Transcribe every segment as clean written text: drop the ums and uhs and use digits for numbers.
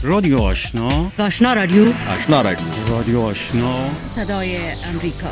رادیو آشنا، آشنا رادیو، آشنا رادیو، رادیو آشنا، صدای امریکا.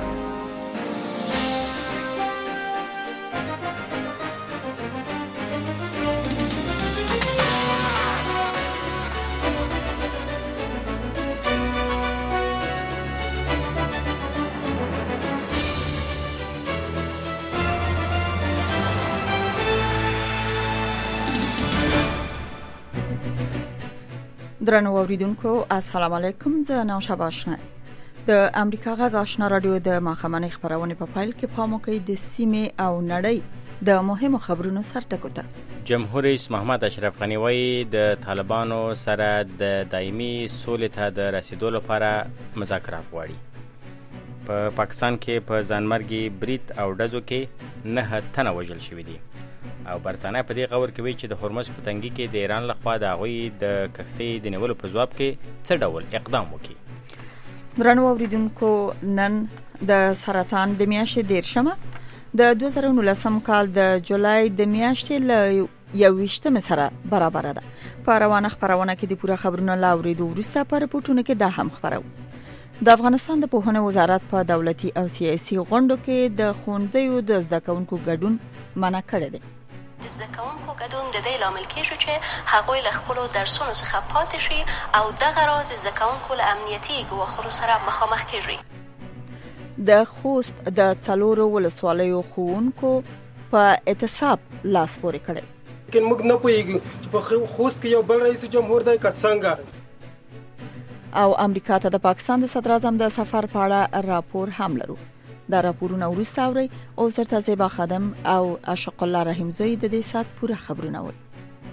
درنو اوریدونکو السلام علیکم. زه نوشابه آشنا د امریکا غږ آشنا رادیو د ماخامنۍ خبرونه په فایل کې پام کوي د سیمې او نړۍ د مهمو خبرونو سرټکو ته. جمهور رئیس محمد اشرف غنی وایي د طالبانو سره د دایمي سولې ته د رسیدو لپاره مذاکرات غواړي. په پاکستان کې په ځانمرګي برید او ډزو کې 9 تنه وژل شوي دي او برتانیه په دې غور کوي چې د هرمز په تنګي کې د ایران لخوا د هغوی د کښتۍ د نیولو په ځواب کې څه ډول اقدام وکړي. درنو اوریدونکو نن د سرطان د میاشتې 13 د 2019 کال د جولای د میاشتې له 21 سره برابر ده. په روانه خبرونه کې د پوره خبرونو لاوریدو وروسته په رپورټونو کې دا هم خبرو. د افغانستان د پوهنې وزارت په دولتي او سیاسي غونډو کې د ښوونځیو د زده کوونکو ګډون منع کړی دی. د زده کوونکو ګډون د دې لامل کېږي چې هغوی له خپلو درسونو څخه پاتې شي او دغه راز زده کوونکو له امنیتي ګواښونو سره مخامخ کېږي. د خوست د څلورو ولسوالیو ښوونکو په اعتصاب لاس پورې کړی. لیکن موږ نه پوهیږو چې په خوست کې یو بل رئیس جمهور دی که څنګه. او امریکا ته د پاکستان د صدر اعظم د سفر په اړه راپور هم لرو. دا راپورونه وروسته اوري او سرته زیبا خادم او اشق الله رحیم زوی د دې سات پوره خبرونه وي.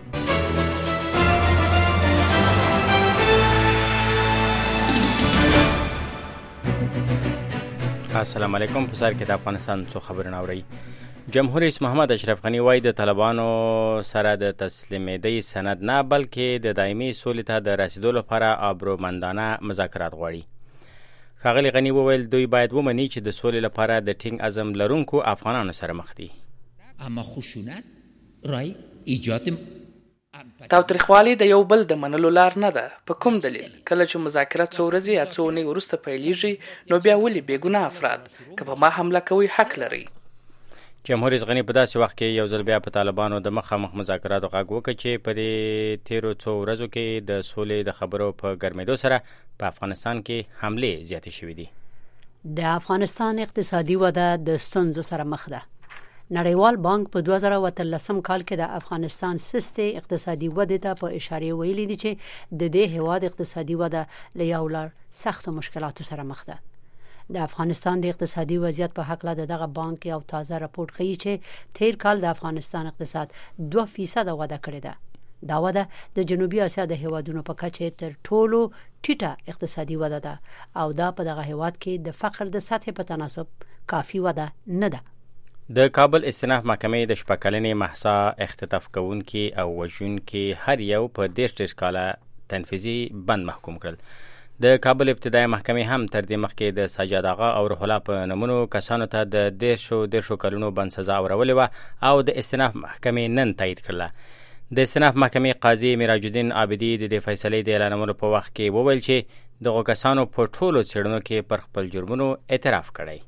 السلام علیکم. په سر کې د افغانستان څو خبرونه اوري. جمهور رئیس محمد اشرف غنی وایي د طالبانو سره د تسلیمېدۍ سند نه بلکې د دایمي سولې ته د رسیدو لپاره آبرومندانه مذاکرات غواړي. ښاغلي غنی وویل دوی باید ومني چې د سولې لپاره د ټینګ عزم لرونکو افغانانو سره مخ دي. اما خشونت رای ایجاد تاوتریخوالی د یو بل د منلو لار نه ده. په کوم دلیل کله چې مذاکرات څو ورځې یا څو اونۍ وروسته پیلیږي نو بیا ولې بېګناه افراد که په ما حمله کوي حق لري. جمهور رئیس غنی په داسې وخت کې یو ځل بیا په طالبانو د مخامخ مذاکراتو غږ وکړ چې په دې تیرو څو ورځو کې د سولې د خبرو په ګرمېدو سره په افغانستان کې حملې زیاتې شوې دي. د افغانستان اقتصادي وده د ستونزو سره مخ ده. نړیوال بانک په 2013 کال کې د افغانستان سستې اقتصادي وده ته په اشاره ویلي دي چې د دې هیواد اقتصادي وده له یو لړ سختو مشکلاتو سره مخ ده. د افغانستان د اقتصادي وضعیت په حق له دغه بانک یو تازه راپور ښیي چې تیر کال د افغانستان اقتصاد 2% وده کړې ده. دا وده د جنوبي اسیا د هیوادونو په کچه تر ټولو ټیټه اقتصادي وده ده او دا په دغه هیواد کې د فقر د سطح په تناسب کافي وده نه ده. د کابل استئناف محکمې د شپږکلنې محسا اختطاف کوونکي او وژونکي هر یو په 10 کاله تنفیذي بند محکوم کړل. د کابل ابتدایي محکمې هم تر دې مخکې د سجاد آغا او روح الله په نومونو کسانو ته د 10 کلونو بند سزا اورولې وه او د استئناف محکمې نن تایید کړله. د استئناف محکمې قاضي میراج الدین عابدي د دې فیصلې د اعلانولو په وخت کې وویل چې دغو کسانو په ټولو څېړنو کې پر خپل جرمونو اعتراف کړی.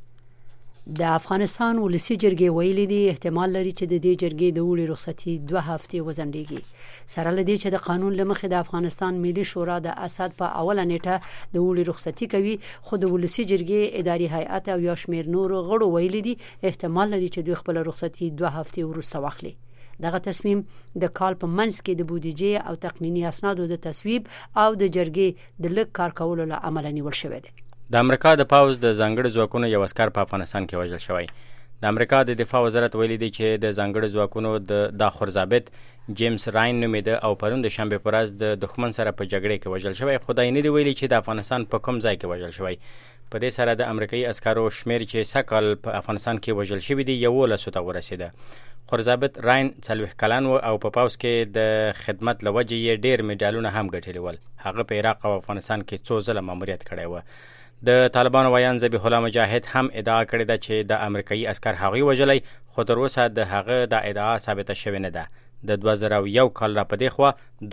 د افغانستان ولسی جرګې ویلي دي احتمال لري چې د دې جرګې د اوړي رخصتي 2 هفتې وځنډېږي. سره لدی چې د قانون لمخې د افغانستان ملي شورا د اسد په اوله نیټه د اوړي رخصتي کوي خو د ولسی جرګې اداري هیئت او یا شمیر نور غړو ویلي دي احتمال لري چې دوی خپل رخصتي 2 هفتې وروسته واخلي. دغه تصمیم د کال په منځ کې د بودیجې او تقنینی اسنادو د تصویب او د جرګې د لږ کار کولو له امله نیول شوی دی. د امریکا د پاوز د ځانګړو ځواکونو یو عسکر په افغانستان کې وژل شوی. د امریکا د دفاع وزارت ویلي دی چې د ځانګړو ځواکونو د داخور ضابط جیمز راین نومیده او پرون د شنبه په ورځ د دښمن سره په جګړه کې وژل شوی. خدای نه دی ویلي چې د افغانستان په کوم ځای کې وژل شوی. په دې سره د امریکایي عسکرو شمیر چې سکل په افغانستان کې وژل شوی دی 11 ته ورسیده. خور ضابط راین 40 کلن و او په پاوز کې د خدمت لوجه یې ډیر میډالونه هم ګټلي ول. هغه په عراق او افغانستان کې څو ځله ماموریت کړی و. د طالبانو ویان ذبیح الله مجاهد هم ادعا کړې ده چې د امریکایي عسکر هغوی وژلی خو تر اوسه د هغه د ادعا ثابته شوې نه ده. د 2001 کال را پدې خوا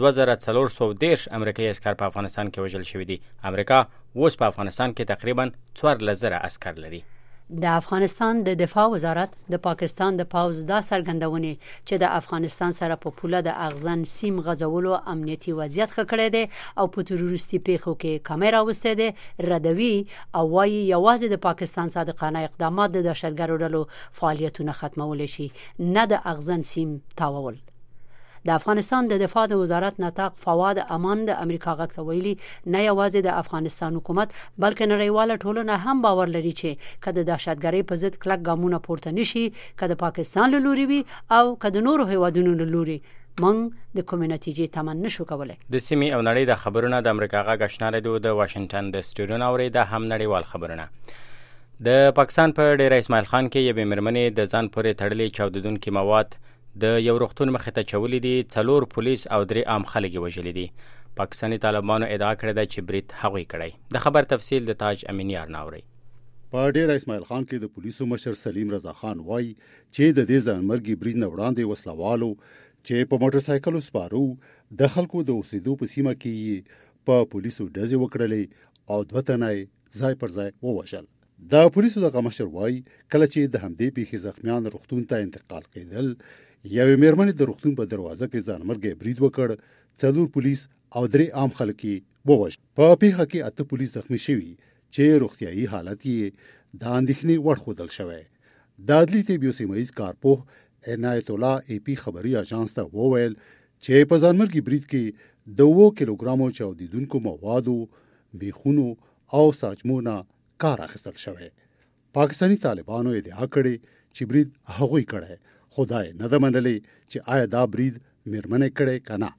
2410 امریکایي عسکر په افغانستان کې وژل شوي دي. امریکا اوس په افغانستان کې تقریبا 14,000 عسکر لري. د افغانستان د دفاع وزارت د پاکستان د پوز دا څرګندونې چې د افغانستان سره په پوله د اغزن سیم غځولو امنیتي وضعیت ښه کړی دی او په تروریستي پیښو کې کمې راوستې دي ردوي او وايي یوازې د پاکستان صادقانه اقدامات د دهشتګرو ډلو فعالیتونه ختمول شي، نه د اغزن سیم تاوول. د افغانستان د دفاع د وزارت نطاق فواد امان د امریکا غږ ته ویلي نه یوازې د افغانستان حکومت بلکې نړیواله ټولنه هم باور لري چې کله د دهشتګرۍ په ضد کلک ګامونه پورته نشي، کله د پاکستان له لوري وي او کله د نورو هیوادونو له لوري، موږ د کومې نتیجې تمن نشو کولای. د سیمې او نړۍ د خبرونه د امریکا غږ آشنا رادیو د واشنگټن د سټوډیو اوري د هم نړیوال خبرونه. د پاکستان په ډیر اسماعیل خان کې یوې مېرمنې د ځان پورې تړلې چاودیدونکي مواد د یو روغتون مخې ته چولې دي. 4 پولیس او 3 عام خلک یې وژلي دي. پاکستاني طالبانو ادعا کړې ده چې برید هغوی کړی. د خبر تفصیل د تاج امینیار ناوري. په ډیر اسماعیل خان کې د پولیسو مشر سلیم رضا خان وایي چې د دې ځانمرګي برید نه وړاندې وسلوالو چې په موټر سایکلو سپارو د خلکو د اوسېدو په سیمه کې په پولیسو ډزې وکړلې او 2 تنه ځای پر ځای ووژل. د پولیسو دغه مشر وایي کله چې د همدې پیښې زخمیان روغتون ته انتقال کېدل، یوې مېرمنې د روغتون په دروازه کې ځانمرګی برید وکړ. 4 پولیس او 3 عام خلک یې ووژل. په پیښه کې 8 پولیس زخمی شوي چې روغتیایي حالت یې د اندېښنې وړ ښودل شوی. د عدلي طب یو سیمه ییز کارپوه عنایت الله اي پي خبري اژانس ته وویل چې په ځانمرګي برید کې 2 کیلوګرامو چاودیدونکو موادو، بیخونو او ساچمونه کار اخیستل شوی. پاکستاني طالبانو ادعا کړې چې برید هغوی کړی، خدای نه ده منلې چې آیا دا برید مېرمنې کړی که نه.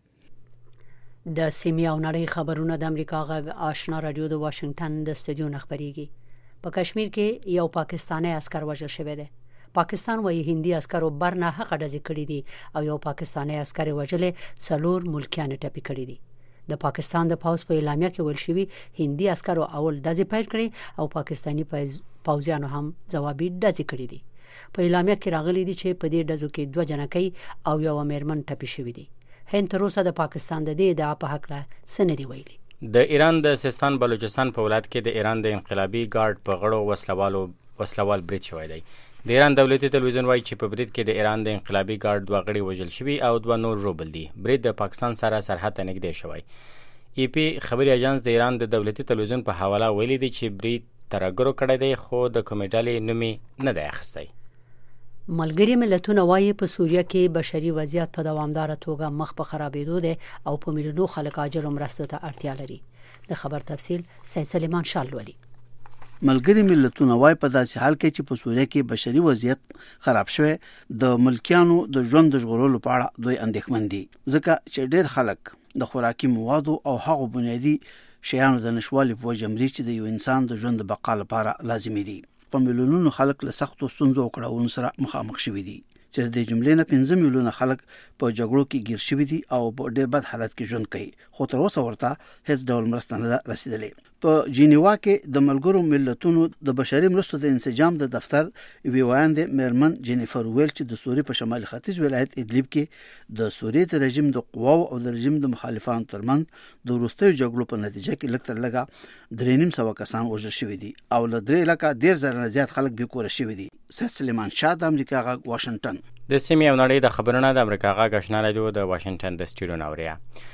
د سیمې او نړۍ خبرونه د امریکا غږ آشنا رادیو د واشنگټن د سټوډیو نه خبرېږي. په کشمیر کې یو پاکستانی عسکر وژل شوی دی. پاکستان وايي هندي عسکرو برنه حق ډزې کړې دي او یو پاکستانی عسکر وژلې 4 ملکیان ټپي کړي دي. د پاکستان د پوز په اعلامیه کې ویل شوی هندي عسکرو اول ډزې پیل کړې او پاکستانی پوځیانو هم ځوابي ډزې کړې دي. په اعلامیه کې راغلي دي چې په دې ډزو کې 2 جنکۍ او یو مېرمن ټپي شوي دي. هند تر اوسه د پاکستان د دې ادعا په هکله څه نه دي ویلي. د ایران د سیستان بلوچستان په ولایت کې د ایران د انقلابي ګارد په غړو وسلوال برید شوی دی. د ایران دولتي تلویزیون وایي چې په برید کې د ایران د انقلابي ګارد 2 غړي وژل شوي او 2 نور ژوبل دي. برید د پاکستان سره سرحد ته نږدې شوی. ای پی خبري اژانس د ایران د دولتي تلویزیون په حواله ویلي دی چې برید ترګرو کړی دی خو د کومې ډلې نوم نه دی اخیستی. ملګري ملتونه وايي په سوریه کې بشري وضعیت په دوامداره توګه مخ په خرابېدو دی او په میلیونو خلک اجر مرستو ته اړتیا لري. د خبر تفصیل سید سلیمان شالولي. ملګري ملتونه وايي په داسې حال کې چې په سوریه کې بشري وضعیت خراب شوی د ملکیانو د ژوند د ژغورلو په اړه دوی اندېښمن دي ځکه چې ډېر خلک د خوراکي موادو او هغو بنیادي شیانو د نشوالي په وجه مري چې د یو انسان د ژوند د بقا لپاره لازمي دي. په میلیونونو خلک له سختو ستونزو او کړاوونو سره مخامخ شوي دي چې د جملې نه 15 میلیونه خلک په جګړو کې ګیر شوي دي او په ډېر بد حالت کې ژوند کوي خو تر اوسه ورته هیڅ ډول مرسته نه رسیدلې. په جینیوا کې د ملګرو ملتونو د بشري مرستو د انسجام د دفتر ویواند مېرمن جینیفر ویل چې د سوریې په شمالي ختیځ ولایت ادلب کې د سوریې د رژیم د قواو او د رژیم د مخالفانو ترمنځ د وروستیو جګړو په نتیجه کې لږ تر لږه 300 کسان وژل شوي دي او له 3,000 نه زیات خلک بې کوره شوي دي. سید سلیمان شاه د امریکا غږ واشنگټن. د سیمې او نړۍ د خبرونه د امریکا غږ آشنا رادیو د واشنگټن د سټوډیو ناوریا.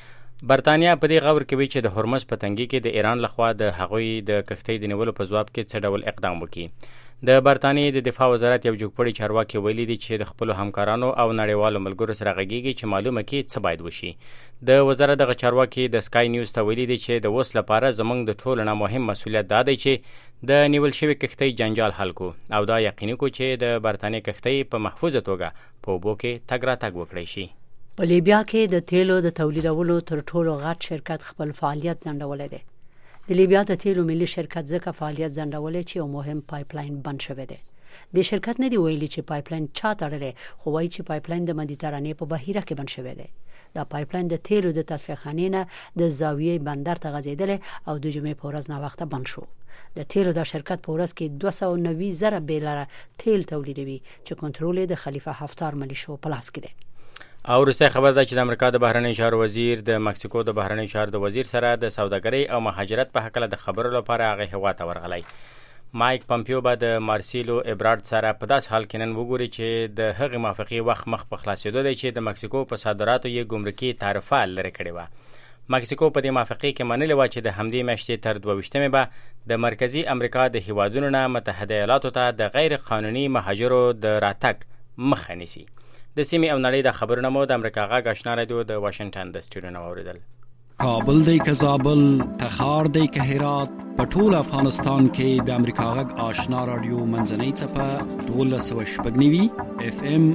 برتانیا په دې غور کوي چې د هرمز په تنګي کې د ایران لخوا د هغوی د کښتۍ د نیولو په ځواب کې څه ډول اقدام وکړي. د برتانیې د دفاع وزارت یو جوړپړی چارواکي ویلي دي چې د خپل همکارانو او نړیوالو ملګرو سره غږیږي چې معلومه کړي څه باید وشي. د وزارت دغه چارواکي د سکای نیوز ته ویلي دي چې د اوس لپاره زموږ د ټولو نه مهم مسؤلیت دا دی چې د نیول شوی کښتۍ جنجال حل کو او دا یقیني کو چې د برتانیې کښتۍ په محفوظه توګه په اوبو کې تګ راتګ وکړي شي. په لیبیا کې د تیلو د تولیدولو تر ټولو غټ شرکت خپل فعالیت ځنډولی دی. د لیبیا د تیلو ملي شرکت ځکه فعالیت ځنډولی چې یو مهم پایپلاین بند شوی دی. د شرکت نه دی ویلي چې پایپلاین چا تړلی خو وایي چې پایپلاین د مدیترانې په بحیره کې بند شوی دی. دا پایپلاین د تیلو د تصفیه خانې نه د زاویې بندر ته غځېدلی او د جمعې په ورځ ناوخته بند شو. د تیلو دا شرکت په ورځ کې 290,000 بیرله تیل تولیدوي چې کنټرول یې د خلیفه حفتار ملیشو په لاس کې دی. او وروستی خبر ده چې د امریکا د بهرنیو چارو وزیر د مکسیکو د بهرنیو چارو د وزیر سره د سوداګرۍ او مهاجرت په هکله د خبرو لپاره هغه هیواد ته ورغلی. مایک پمپیو به د مارسیلو ابرارد سره په داس حال کې نن وګوري چې د هغې موافقې وخت مخ په خلاصېدو دی چې د مکسیکو په صادراتو یې ګمرکي تعرفه لرې کړې وه. مکسیکو په دې موافقې کې منلې وه چې د همدې میاشتې تر 22مې به د مرکزي امریکا د هیوادونو نه متحده ایالاتو ته د غیر قانوني مهاجرو د راتګ مخه نیسي. د سیمې او نړۍ د خبرونه مو د امریکا غږ آشنا رادیو د واشنگټن د سټوډیو نه واوریدل. کابل دی که زابل، تخار دی که هرات، په ټول افغانستان کې د امریکا غږ آشنا رادیو منځنۍ څپه 1290 FM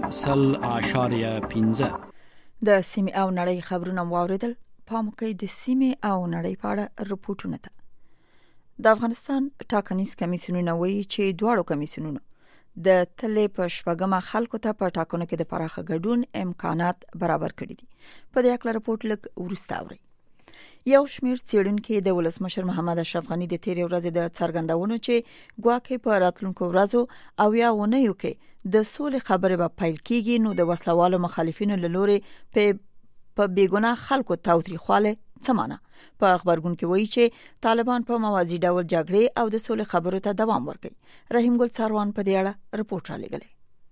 0.15 د سیمې او نړۍ خبرونه واوریدل. پام وکړئ د سیمې او نړۍ په اړه رپورټونه ته. د افغانستان ټاکنیز کمیسیونونه وایي چې دواړو کمیسیونونو د تلې په شپږمه خلکو ته په ټاکنو کې د پراخه ګډون امکانات برابر کړي دي. په دې اړه رپورټ لږ وروسته اورئ. یو شمېر څېړونکي د ولسمشر محمد اشرف غني د تېرې ورځې د څرګندونو چې ګواکې په راتلونکو ورځو او یا اونیو کې د سولې خبرې به پیل کیږي، نو د وسلوالو مخالفینو له لوري په بیګناه خلکو تاوتریخواله څه معنا؟ په خبرګون کې وایي چې طالبان په موازی ډول جګړې او د سولې خبرو ته دوام ورکوي. رحیم ګل څاروان په دې اړه رپورټ را لېږلی.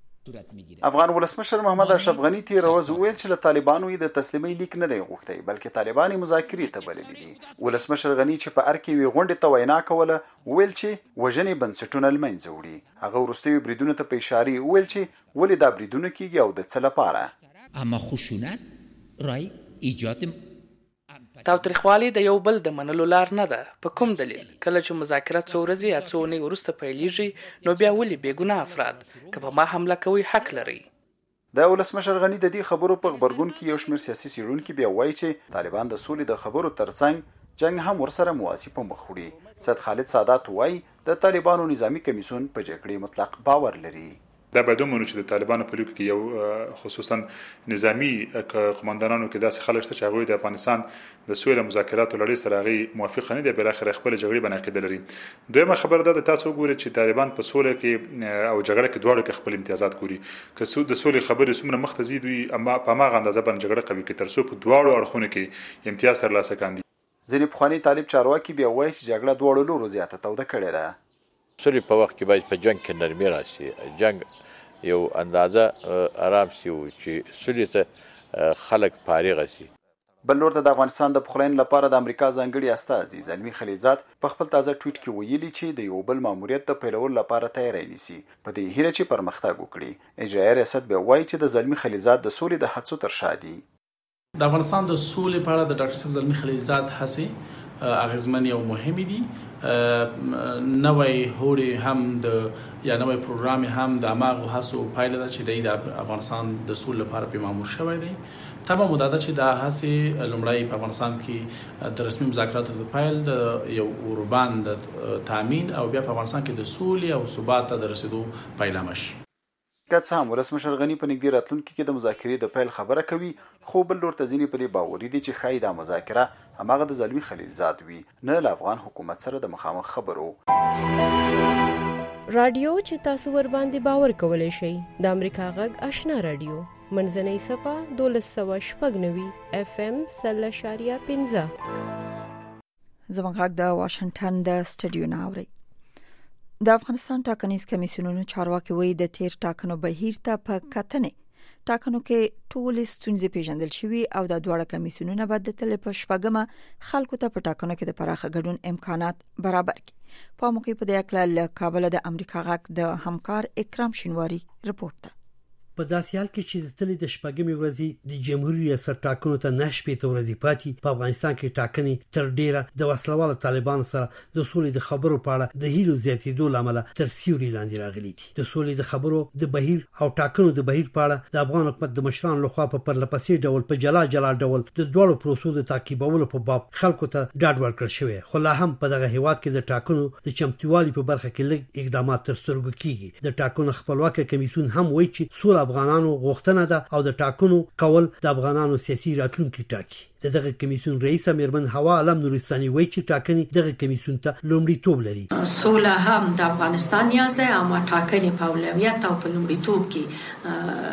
افغان ولسمشر محمد اشرف غني تیر ورځ ویل چې له طالبانو د تسلیمي لیک نه دی غوښتي، بلکې طالبان مذاکرې ته بللي دي. ولسمشر غني چې په ارکې وی غونډې ته وینا کوله ویل چې وژنې بنسټونه لمنځه وړي. هغه وروستیو بریدونو ته په اشاره ویل چې ولې دا بریدونه کیږي او د څه لپاره. اما خشونت رای ایجاد تاوتریخوالی د یو بل د منلو لار نه ده. په کوم دلیل کله چې مذاکرات څو ورځې یا څو اونۍ وروسته پیلیږي، نو بیا ولې بېګناه افراد که په ما حمله کوي حق لري؟ د ولسمشر غني د دې خبرو په خبرګون کې یو شمېر سیاسي څېړونکي بیا وایي چې طالبان د سولې د خبرو ترڅنګ جنگ هم ورسره مواسي په مخ وړي. سید خالد سادات وایي د طالبانو نظامی کمیسیون په جګړې مطلق باور لري. دا باید ومنو چې د طالبانو په لوک کې یو خصوصا نظامی قومندانانو کې داسې خلک شته چې هغوی د افغانستان د سولې مذاکراتو لړۍ سره هغوی موافق نه دي، بالاخره خپل جګړې باندې عقیده لري. دویمه خبره ده تاسو وګورئ چې طالبان په سوله کې او جګړه کې دواړو کې خپل امتیازات ګوري. که د سولې خبرې څومره مخته ځي دوی اما په هماغه اندازه باندې جګړه کوي که تر څو په دواړو اړخونو کې امتیاز ترلاسه کاندي. ځینې پخواني طالب چارواکي بیا وایي چې جګړه دواړو لورو زیاته توده کړې ده. سولې په وخت کې باید په جنگ کې نرمي راشي، جنگ یو اندازه آرام سی و چې سولې ته خلک فارغ شي. بل لور د افغانستان د پخلاینې لپاره د امریکا ځانګړي استازي زلمی خلیلزاد په خپل تازه ټویټ کې ویلي چې د یو بل ماموریت د پیلولو لپاره تیاری نیسي، په دې هیله چې پرمختګ وکړي. اجرایي ریاست به وایي چې د زلمی خلیلزاد د سولې د هڅو تر شا دي. د افغانستان د سولې په اړه د ډاکټر صاحب زلمی خلیلزاد هڅې اغیزمنې او مهمې دي. نوې هوړې هم د یا نوې پروګرام هم د اماغو هڅو پایله ده چې د افغانستان د سولې لپاره په مامور شوی دی. تمام مدته چې دا هڅې لومړی په افغانستان کې د رسمي مذاکراتو د پیل د یو اوربان د تامین او بیا په افغانستان کې د سولې او ثبات ته د رسیدو پیلامه شي. که څه هم ولسمشر غني په نږدې راتلونکي کې د مذاکرې د پیل خبره کوي، خو بل لور ته ځینې په دې باوري دي چې ښایي دا مذاکره هماغه د زلمی خلیلزاد وي، نه له افغان حکومت سره د مخامخ خبرو. رادیو چې تاسو ور باندې باور کولای شئ د امریکا غږ آشنا رادیو منځنۍ صفه 1290 FM 0.15. زموږ غږ د واشنگټن د سټډیو نه اوري. د افغانستان ټاکنیز کمیسیونونو چارواکي وایي د تیر ټاکنو بهیر ته په کتنې ټاکنو کې ټولې ستونزې پیژندل شوي او د دواړو کمیسیونونو به د تلې په شپږمه خلکو ته په ټاکنو کې د پراخه ګډون امکانات برابر کړي. په موقع په دې اړه له کابل د امریکا غږ د همکار اکرام شینواری رپورټ ده. په داسې حال کې چې د تلې د شپږمې ورځې د جمهوریت ریاست ټاکنو ته 9 ورځې پاتې په افغانستان کې ټاکنې تر ډیره د وسلوالو طالبانو سره د سولې د خبرو په اړه د هیلو زیاتېدو لامل تر سیوري لاندې راغلي دي. د سولې د خبرو د بهیر او ټاکنو د بهیر په اړه د افغان حکومت د مشرانو لخوا په پرلپسې ډول په جلا ډول د دوړو پروسو د تعقیبولو په باب خلکو ته ډاډ ورکړل شوی، خو لا هم په دغه هیواد کې د ټاکنو د چمتووالي په برخه کې لږ اقدامات تر سترګو کیږي. د ټاکنو خپلواکه کمیسیون هم وایي چې سول افغانانو ده او د ټاکنو کول د افغانانو سیاسي راتلونکي ټاکي. دغه کمیسیون رئیس امیرمن هوا علم نورستاني وایي چې ټاکنې دغه کمیسیون ته لومړیتوب لري. سوله هم د افغانستان نیاز ده، اما ټاکنې په اولویت او په لومړیتوب کې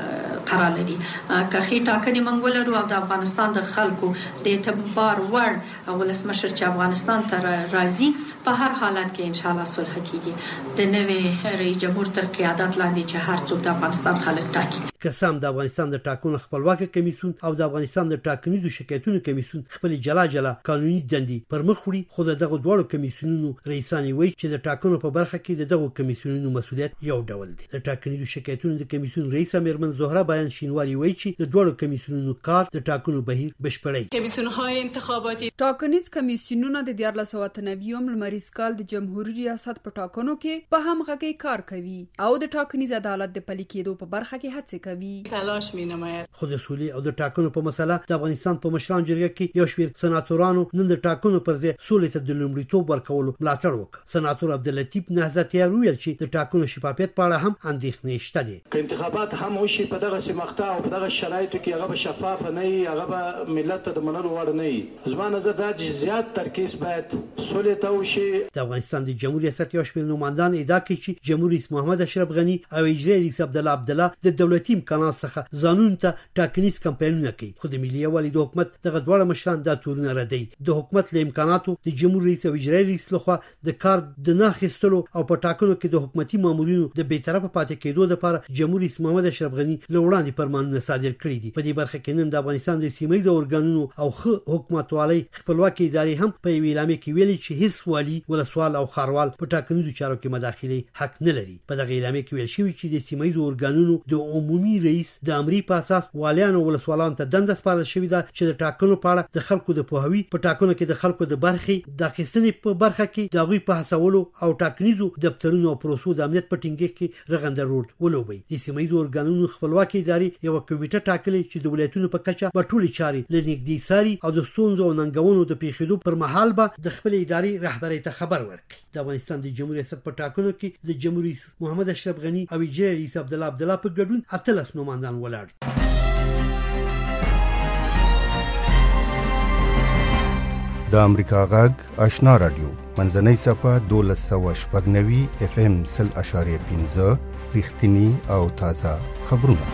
قرار لري. که خې ټاکنې موږ ولرو او د افغانستان د خلکو د اعتبار وړ ولسمشر چې افغانستان ته راځي په هر حالت کې ان شاء الله صلح کیږي د نوې رئیس جمهور تر قیادت لاندې چې هر څوک د افغانستان خلک ټاکي. قسم د افغانستان د ټاکنو خپلواکه کمیسیون او د افغانستان د ټاکنیزو شکایتونو کمیسیون خپل جلا قانوني دندې پر مخ وړي، خو دغه دوه کمیسیونونو رئیسان وایي چې د ټاکنو په برخه کې دغه کمیسیونونو مسؤلیت یو ډول دی. د ټاکنیزو شکایتونو د کمیسیون رئیس میرمن زهره بیان شینواری وایي چې د دوه کمیسیونونو کار د ټاکنو بهیر بشپړوي. کمیسیون‌های انتخاباتی ټاکنیز کمیسیونونه د 1490 لمریز کال د جمهوریت ریاست په ټاکنو کې په همغږي کار کوي او د ټاکنیز عدالت د پلي کېدو په برخه کې هڅه کوي. تلاش مینماید. خو د سولې او د ټاکنو په مسله د افغانستان په مشران جرګه کې یو شمېر سناتورانو نن د ټاکنو پر ځای سولې ته د لومړیتوب ورکولو ملاتړ وکړ. سناتور عبداللطیف نهضتیار ویل چې د ټاکنو شفافیت په اړه هم اندېښنې شته دي. که انتخابات هم وشي په دغه سیمخته او په دغه شرایطو کې هغه شفاف نه وي، هغه به ملت ته د منلو وړ نه وي. زما نظر دا چې زیات ترکیز باید سولې ته وشي. د افغانستان د جمهوریت ریاست یو شمېر نمایندان ادعا کوي چې جمهوریت رئیس محمد اشرف غنی او اجرایي رئیس عبدالله د دولتي امکانات څخه ځانونو ته ټاکنیز کمپاینونه کوي، خو د ملي یووالي د حکومت دغه دواړه مشران دا تورونه ردوي. د حکومت له امکاناتو د جمهور رئیس او اجرایي رئیس لخوا د کار د نه اخیستلو او په ټاکنو کې د حکومتي مامورینو د بی‌طرفه پاتې کېدو لپاره جمهور رئیس محمد اشرف غنی له وړاندې فرمانونه صادر کړي دي. په دې برخه کې نن د افغانستان د سیمه‌یزو ارګانونو او حکومتوالۍ خپلواکي ادارې هم په یوې اعلامیه کې ویلي چې هیڅ والي، ولسوال او ښاروال په ټاکنیزو چارو کې مداخله حق نه لري. په دغه اعلامیه کې ویل شوی چې د سیمه‌یزو ارګانونو د عمومي رئیس د امر په اساس والیان او ولسوالان ته دنده سپارل شوې ده چې د ټاکنو په اړه د خلکو د پوهاوي، په ټاکنو کې د خلکو د برخې د اخیستنې په برخه کې د هغوی په هڅولو او ټاکنیزو دفترونو او پروسو د امنیت په ټینګښت کې رغنده رول ولوبوي. د سیمه‌یزو ارګانونو خپلواکي ادارې یو کمیټه ټاکلې چې د ولایتونو په کچه به ټولې چارې له نږدې څاري او د ستونزو او ننګونو د پیښېدو پر مهال به د خپل ادارې رهبرۍ ته خبر ورکړي. د افغانستان د جمهوریت ریاست په ټاکنو کې د جمهور رئیس محمد اشرف غنی او اجرایي رئیس عبدالله په ګډون 18 نمایندان ولاړ. د امریکا غږ آشنا رادیو منځنۍ صفه 1290 FM 0.15 رښتینی او تازه خبرونه.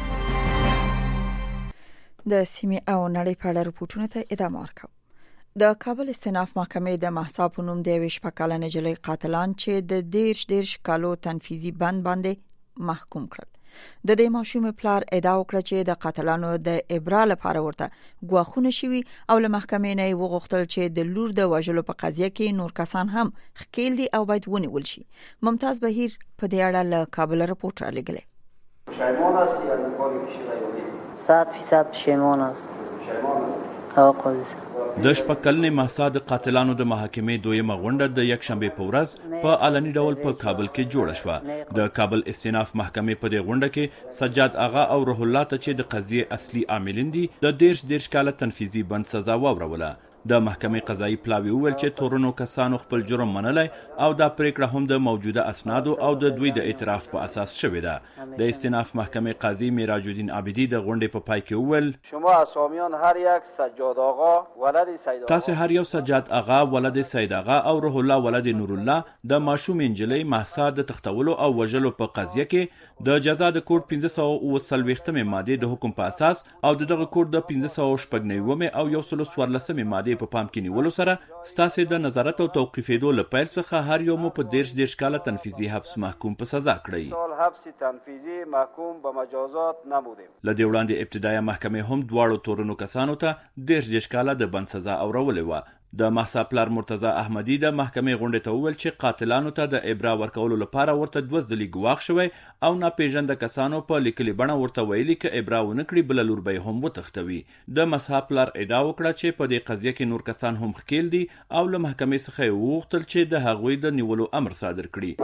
د سیمې او نړۍ په اړه رپورټونه ته ادامه ورکوي. د کابل استیناف محکمې د مهسا په نوم د 20 کاله نجلۍ قاتلان چې د 10 کالو تنفیذي بند باندې محکوم کړل. د دې ماشوم پلار ادعا وکړه چې د قاتلانو د ابرا لپاره ورته غواخونه شوي او له محکمې نه وغوښتل چې د لور د وژلو په قضیه کې نور کسان هم ښکیل دي او باید ونیول شي. ممتاز بهیر په دې اړه له کابل رپورټ را لګلې. پشیمان هستی از کاری که شده یا 100% پشیمان است. آقا د شپږکلنې مهسا د قاتلانو د محاکمې دویمه غونډه د یکشنبې په ورځ په علني ډول په کابل کې جوړه شوه. د کابل استیناف محکمې په دې غونډه کې سجاد آغا او روح الله ته چې د قضیې اصلي عاملین دي د 10 کاله تنفیذي بند سزا واوروله. د محکمې قضایي پلاوی وویل چې تورنو کسانو خپل جرم منلی او دا پریکړه هم د موجوده اسنادو او د دوی د اعتراف په اساس شوې ده. د استیناف محکمې قاضي میراج الدین عابدی د غونډې په پای کې وویل شما اسامیان هر یک سجاد آقا ولد سید آقا تاسو هر یو سجاد آغا ولد سید آغا او روح الله ولد نور الله د ماشوم انجلۍ مهسا د تختولو او وژلو په قضیه کې د جزا د کوډ 540 ماده د حکم په اساس او دغه کوډ د 590 او 114 ماده په پام کې نیولو سره ستاسو د نظارت او توقیفېدو له پیل څخه هر یو مو په 10 کاله تنفیذي حبس محکوم په سزا کړی. سال حبس تنفیذی محکوم به مجازات نبودیم. لدې وړاندې ابتدایي محکمې هم دواړو تورنو کسانو ته 10 کاله د بند سزا اورولې و. د مهسا پلار مرتضی احمدی د محکمې غونډې ته وویل چې قاتلانو ته د ابرا ورکولو لپاره ورته 2 ځلې ګواښ شوی او ناپېژنده کسانو په لیکلي بڼه ورته ویلي که ابرا ونه کړي بله لور به یې هم وتښتوي. د مهسا پلار ادعا وکړه چې په دې قضیه کې نور کسان هم ښکیل دي او له محکمې څخه یې وغوښتل چې د هغوی د نیولو امر صادر کړي.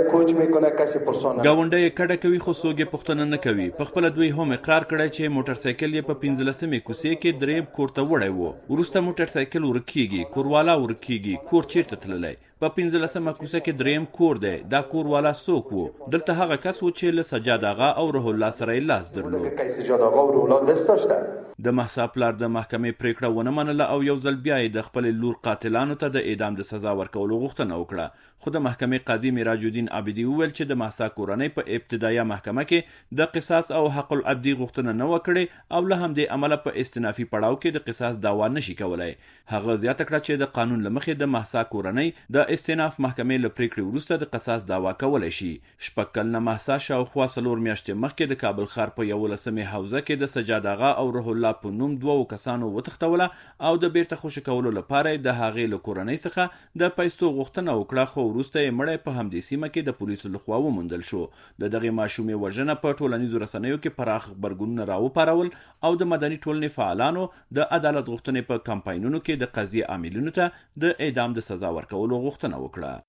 ګاونډی یې کډه کوي خو څوک یې پوښتنه نه کوي. په خپله دوی هم اقرار کړی چې موټرسایکل یې په 15مې کوڅې کې دریم کور ته وړی و. وروسته موټرسایکل ورکیږي، کوروالا ورکیږي، کور چیرته تللی؟ په 15مه کوڅه کې دریم کور دی. دا کور والا څوک و؟ دلته هغه کس و چې له سجاد آغا او روح الله سره یې لاس درلود. د مهسا پلار د محکمې پریکړه ونه منله او یو ځل بیا د خپل لور قاتلانو ته د اعدام د سزا ورکولو غوښتنه وکړه. خو د محکمې قاضي میراج الدین عابدي وویل چې د مهسا کورنۍ په ابتدایه محکمه کې د قصاص او حق العبدي غوښتنه نه وکړي او له همدې امله په استنافي پړاو کې د قصاص دعوا نشي کولای. هغه زیاته کړه چې د قانون له مخې د مهسا کورنۍ د استناف محکمې له پریکړې وروسته د قصاص دعوا کولای شي. شپږ کلنه مهسا شاوخوا 4 میاشتې مخکې د کابل ښار په 11مې حوزه کې د سجاد آغا او روح الله په نوم 2 کسانو وتښتوله او د بیرته خوشي کولو لپاره د هغې له کورنۍ څخه د پیسو غوښتنه وکړه، خو وروسته یې مړی په همدې سیمه کې د پولیسو لخوا وموندل شو. د دغې ماشومې وژنه په ټولنیزو رسنیو کې پراخ غبرګونونه راوپارول او د مدني ټولنې فعالانو د عدالت غوښتنې په کمپاینونو کې د قضیې عاملینو ته د اعدام د سزا ورکولو غوښتنه وکړه.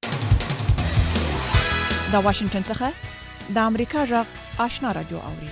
د واشنگټن څخه د امریکا غږ آشنا رادیو اوري.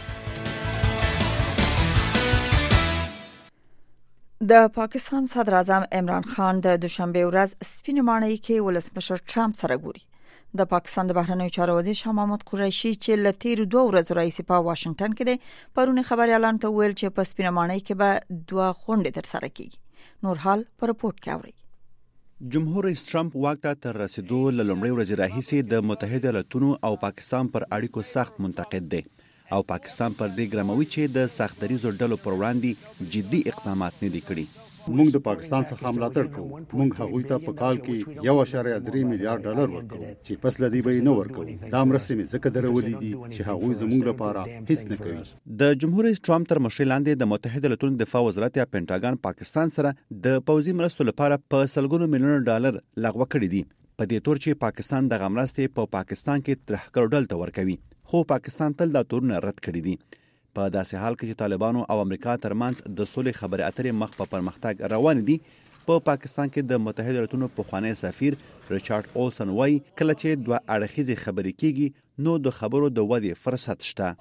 د پاکستان صدر اعظم عمران خان د دوشنبه ورځ سپینې ماڼۍ کې ولسمشر ټرمپ سره ګوري. د پاکستان د بهرنیو چارو وزیر شاه محمود قریشي چې له تیر 2 ورځې راځي په واشنگټن کې دی، پرونه خبريالانو ته ویل چې په سپینې ماڼۍ کې به 2 غونډې ترسره کیږي. نور حال په رپورت کې اوري. جمهور رئیس ټرمپ واک ته تر رسیدو له لومړۍ ورځې راهیسې د متحده ایالاتونو او پاکستان پر اړیکو سخت منتقد دی او پاکستان پر دې ګرموي چې د سختدریزو ډلو پر وړاندې جدي اقدامات نه دي کړي. موږ د پاکستان څخه ملاتړ کوو. موږ هغوی ته په کال کې 1.3 میلیارډ ډالر ورکوو چې پس لدی به نه ورکوو. دا مرستې مې ځکه درولې دي چې هغوی زموږ لپاره هیڅ نه کوي. د جمهور رئیس ټرمپ تر مشرۍ لاندې د متحده ایالاتونو دفاع وزارت یا پینټاګان پاکستان سره د پوځي مرستو لپاره په سلګونو میلیونه ډالر لغوه کړي دي، په دې تور چې پاکستان د غمرستې په پاکستان کې ترهګر ډلو ته ورکوي. خو پاکستان تل دا تورونه رد کړي دي. په داسې حال کې چې طالبانو او امریکا ترمنځ د سولې خبرې اترې مخ په پرمختګ روان دي، په پاکستان کې د متحده ایالاتونو پخوانی سفیر ریچارډ اولسن وايي کله چې 2 اړخیزې خبرې کیږي نو د خبرو د ودې فرصت شته.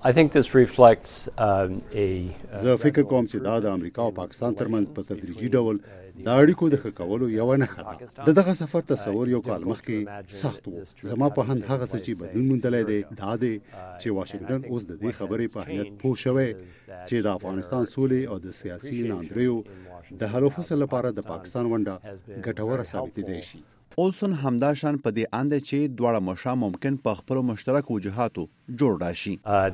زه فکر کوم چې دا د امریکا او پاکستان ترمنځ په تدریجي ډول د اړیکو د ښه کولو یو نښه ده. دغه سفر تصور یو کال مخکې سخت و. زما په هند هغه څه چې بدلون موندلی دی دا دی چې واشنگټن اوس د دې خبرې په اهمیت پوه شوی چې د افغانستان سولې او د سیاسي ناندریو د حل و فصل لپاره د پاکستان ونډه ګټوره ثابتېدای شي. اولسن همداشان په دې اند چې دواړه مشا ممکن په خپل مشترک وجهاتو جوړ راشي.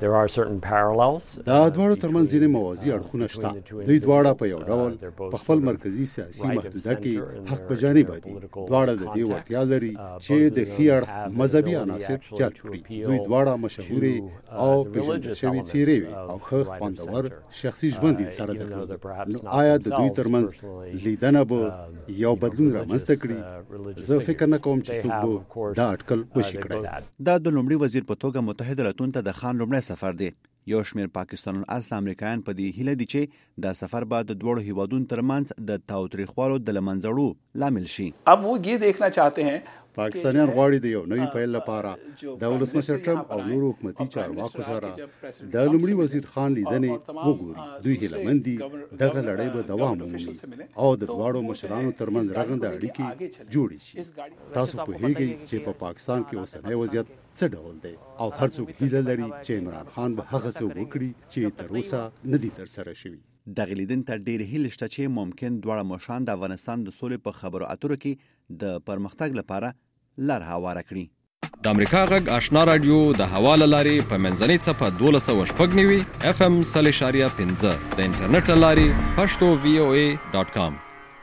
دا دواړو ترمنځ ځینې موازي اړخونه شته. دوی دواړه په یو ډول په خپل مرکزی سیاسي محدوده کې حق په جانب دي. دواړه د دې وړتیا لري چې د ښي اړخ مذهبي عناصر جلب کړي. دوی دواړه مشهوري او پیژندل شوي څیرې وي او ښه خوندور شخصي ژوند سره درلود. نو آیا د دوی ترمنځ لیدنه به یو بدلون رامنځته کړي؟ زه فکر نه کوم چې څوک دا اټکل وشي کړی. دا د لومړي وزیر په توګه متحده ایالاتونو ته د خان لومړی سفر دی. یو شمېر پاکستان اصل امریکایان په دې هیله دي چې دا سفر به د دوړو هیوادونو ترمنځ د تاوتریخوالو د لمنځړو لامل شي. अब वो ये देखना चाहते हैं پاکستانیان غواړي د یو نوي پیل لپاره د ولسمشر ټرمپ او نورو حکومتي چارواکو سره د لومړي وزیر خان لیدنې وګوري. دوی هیلهمند دي دغه لړۍ به دوام ومومي او د دواړو مشرانو ترمنځ رغنده اړیکې جوړې شي. تاسو پوهیږئ چې په پاکستان کې اوسنی وضعیت څه ډول دی او هر څوک هیله لري چې عمران خان به هغه څه وکړي چې تر اوسه نه دي ترسره شوي. دغه لیدن ته ډېر هیله شته چې ممکن دواړه مشران د افغانستان د سولې په خبرو اترو کې د پرمختګ لپاره لار هواره کړي. د امریکا غږ آشنا رادیو د حواله لاري په منځنۍ څپه 1290 اف ام 0.5 د انټرنیټ لاري pashto.voa.com.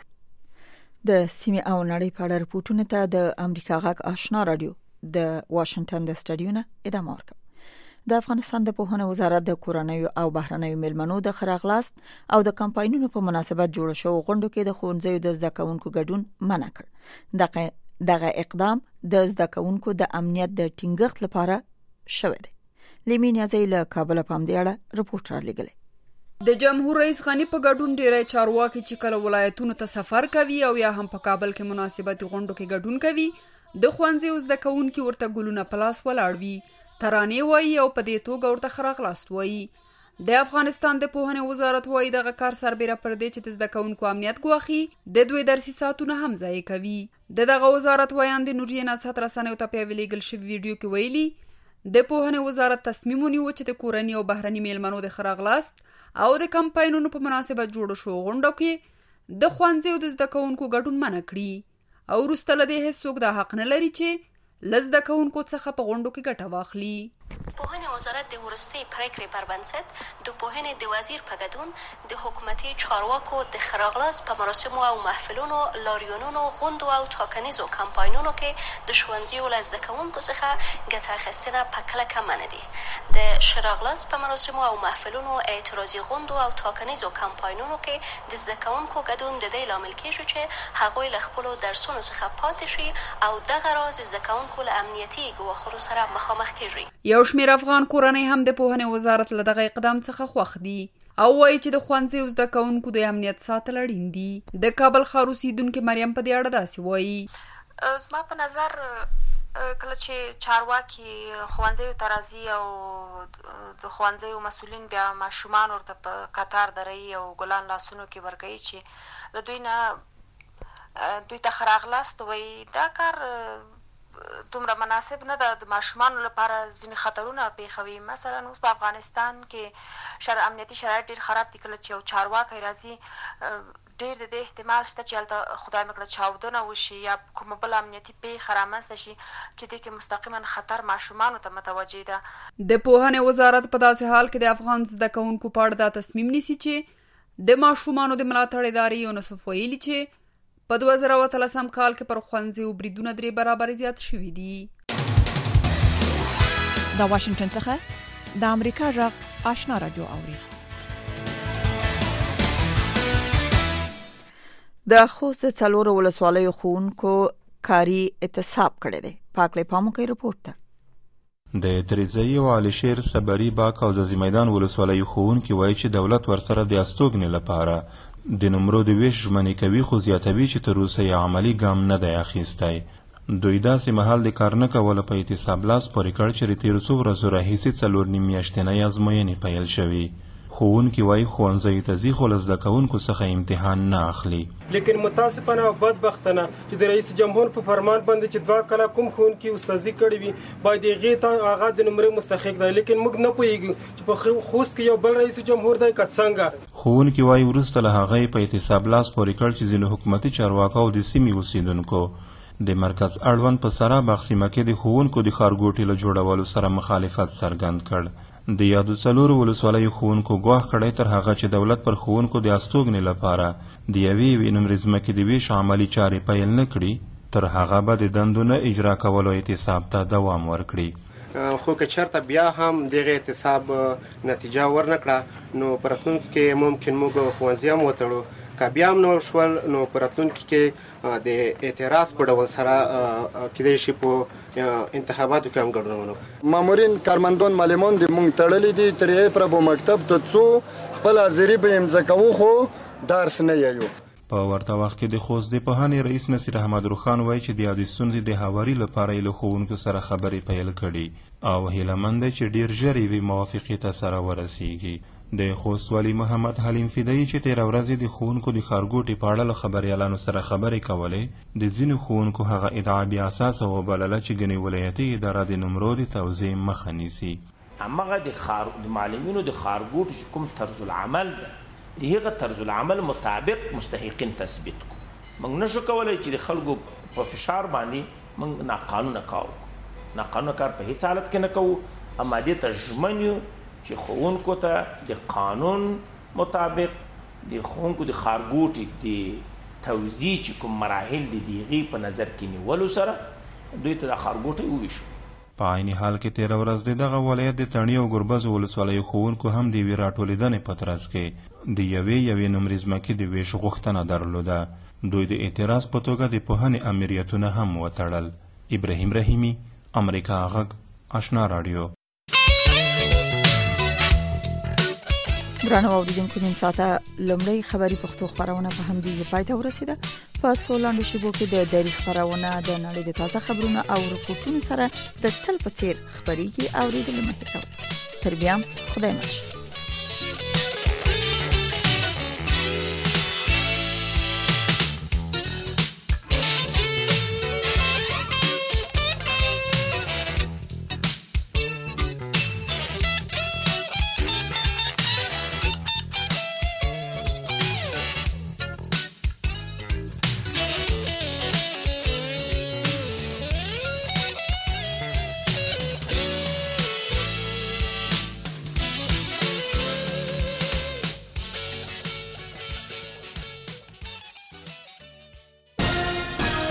د سیمې او نړۍ په اړه رپورټونه ته د امریکا غږ آشنا رادیو د واشنگټن د سټډیو نه ادامه ورکوي. د افغانستان د پوهنې وزارت د کورنیو او بهرنیو مېلمنو د خراغلاست او د کمپاینونو په مناسبت جوړ شو غونډو کې د ښوونځیو د زده کوونکو ګډون منع کړ. دغه اقدام د زده کوونکو د امنیت د ټینګښت لپاره شوی دی. لیمینیا زیله کابل په همدې اړه رپورټ را لګلې. د جمهور رئیس غنی په ګډون ډیری چارواکي چې کله ولایتونو ته سفر کوي او یا هم په کابل کې مناسبت غونډو کې ګډون کوي د ښوونځیو زده کوونکو ورته ګلونه پلاس ولاړ وي، ترانې وایي او په دې توګه ورته خراغلاست وایي. د افغانستان د پوهنې وزارت وایي دغه کار سربېره پر دې چې د زده کوونکو امنیت ګواښي د دوی درسي ساعتونه هم ضایع کوي. دغه وزارت وایاند نوري نصحت رسنیو ته په ویلېګل شوی ویډیو کې ویلي د پوهنې وزارت تصمیم ونیو چې د کورنۍ او بهرني میلمنو د خراغلاست او د کمپاینونو په مناسبت جوړ شو غونډو کې د ښوونځیو د زده کوونکو ګډون منع کړي او وروسته له دې هیڅوک دا حق نه لري چې له زده کوونکو څخه په غونډو کې ګټه واخلي. پوهنې وزارت د وروستۍ پریکړې پر بنسټ د پوهنې د وزیر په ګډون د حکومتي چارواکو د خراغلاست په مراسمو او محفلونو، لاریونونو، غونډو او ټاکنیزو کمپاینونو کې د ښوونځیو له زده کوونکو څخه ګټه اخیستنه په کلکه منع دي. د خراغلاست په مراسمو او محفلونو، اعتراضي غونډو او ټاکنیزو کمپاینونو کې د زده کوونکو ګډون د دې لامل کیږي چې هغوی له خپلو درسونو څخه پاتې شي او دغه راز زده کوونکو له امنیتي ګواښونو سره مخامخ کیږي. یو شمېر افغان کورنۍ هم د پوهنې وزارت له دغه اقدام څخه خوښ دي او وایي چې د ښوونځیو زده کوونکو د امنیت ساتل اړین دي. د کابل ښار اوسیدونکې مریم په دې اړه داسې وایي. زما په نظر کله چې چارواکي ښوونځیو ته راځي او د ښوونځیو مسؤلین بیا ماشومان ورته په قطار دروي او ګلان لاسونو کې ورکوي چې له دوی ته ښه راغلاست وایي، دا کار دومره مناسب نه ده. د ماشومانو لپاره ځینې خطرونه پیښوي. مثلا اوس په افغانستان کې امنیتي شرایط ډېر خراب دي. کله چې یو چارواکی راځي ډېر د دې احتمال شته چې هلته خدای مه کړه چاودنه وشي یا کومه بله امنیتي پیښه رامنځته شي چې دې کې مستقیما خطر ماشومانو ته متوجه ده. د پوهنې وزارت په داسې حال کې د افغان زده کوونکو په اړه دا تصمیم نیسي چې د ماشومانو د ملاتړ ادارې یونیسف ویلي چې په 2013 کال کې پر ښوونځیو بریدونه 3 برابر زیات شوي دي. د واشنگټن څخه د امریکا غږ آشنا رادیو اوري. د خوست د څلورو ولسوالیو ښوونکو کاري اعتصاب کړی دی. پاکلی پاموکی رپورټ ته د تریزی او علي شیر صبري باک او ځاځي میدان ولسوالیو ښوونکي وایي چې دولت ورسره د استوګنې لپاره د نمرو د ویش ژمنې کوي، خو زیاتوي چې تر اوسه یې عملي ګام نه دی اخیستی. دوی داسې مهال د کار نه کولو په اعتصاب لاس پورې کړ چې د تېرو څو ورځو راهیسې 4 میاشتنۍ ازموینې پیل شوي. ښوونکي وایي ښوونځیو ته ځي خو له زده کوونکو څخه امتحان نه اخلي. لیکن متاسفانه او بدبختانه چې د رئیس جمهور په فرمان باندې چې 2 کاله کوم ښوونکي استادي کړي وي باید هغې ته هغه د نمرې مستحق دی، لیکن موږ نه پوهېږو چې په خوست کې یو بل رئیس جمهور دی که څنګه. ښوونکي وایي وروسته له هغه په اعتصاب لاس پورې کړ چې ځینې حکومتي چارواکو او د سیمې اوسیدونکو د مرکز اړوند په سراب سیمه کې د ښوونکو د ښارګوټي له جوړولو سره مخالفت څرګند کړ. د یادو څلورو ولسوالیو ښوونکو ګواښ کړی تر هغه چې دولت پر ښوونکو د استوګنې لپاره د یوې نمرې ځمکې د ویش عملي چارې پیل نه کړي، تر هغه به د دندو نه اجرا کولو اعتصاب ته دوام ورکړي. خو که چېرته بیا هم دغه اعتصاب نتیجه ورنه کړه نو په راتلونکي کې ممکن موږ ښوونځي هم وتړو. که بیا هم نو شول نو په راتلونکي کې د اعتراض په ډول سره کیدای شي په انتخاباتو کې هم ګډون ونکړو. مامورین، کارمندان، معلمان دې موږ تړلي دي تر یې په مکتب ته څو خپل حاضري به امضا کوو خو درس نه یایو. په ورته وخت کې د خوست د پوهنې رئیس نصیر احمد روخان وایي چې د یادې ستونزې د هواري لپاره یې له ښوونکو سره خبرې پیل کړي او هیله مند دی چې ډېر ژر یوې موافقې ته سره ورسیږي. د خوست والي محمد حلیم فدایي چې 13 ورځې د ښوونکو د ښارګوټي په اړه له خبریالانو سره خبرې کولې، د ځینو ښوونکو هغه ادعا بې اساسه وبلله چې ګنې ولایتي اداره د نمرو د توزیع مخه نیسي. همغه د معلمینو د ښارګوټو چې کوم طرز العمل ده د هغه طرز العمل مطابق مستحقین تثبیت کو. موږ نشو کولی چې د خلکو په فشار باندې موږ ناقانونه کار وکړو. ناقانونه کار په هیڅ حالت کې نه کوو، اما دې ته ژمن یو چې ښوونکو ته د قانون مطابق د ښوونکو د ښارګوټي د توزیع چې کوم مراحل دي د هغې په نظر کې نیولو سره دوی ته د ښارګوټی وویشو. په عین حال کې 13 ورځ د دغه ولایت د تڼي او ګربز ولسوالیو ښوونکو هم د یوې راټولېدنې په ترڅ کې د یوې نمرې ځمکې د ویش غوښتنه درلوده. دوی د اعتراض په توګه د پوهنې امریتونه هم وتړل. ابراهیم رحیمي، امریکا غږ آشنا رادیو. درنو اوریدونکو، نیم ساعته لومړی خبري پښتو خبرونه په همدې ځای پای ته ورسیده. په څو لاندې شیبو کې د دایري خبرونه د نړۍ د تازه خبرونه او رپورټونو سره د تل په څیر خبريږي. اوریدل مه هېروئ. تر بیا خدای مل.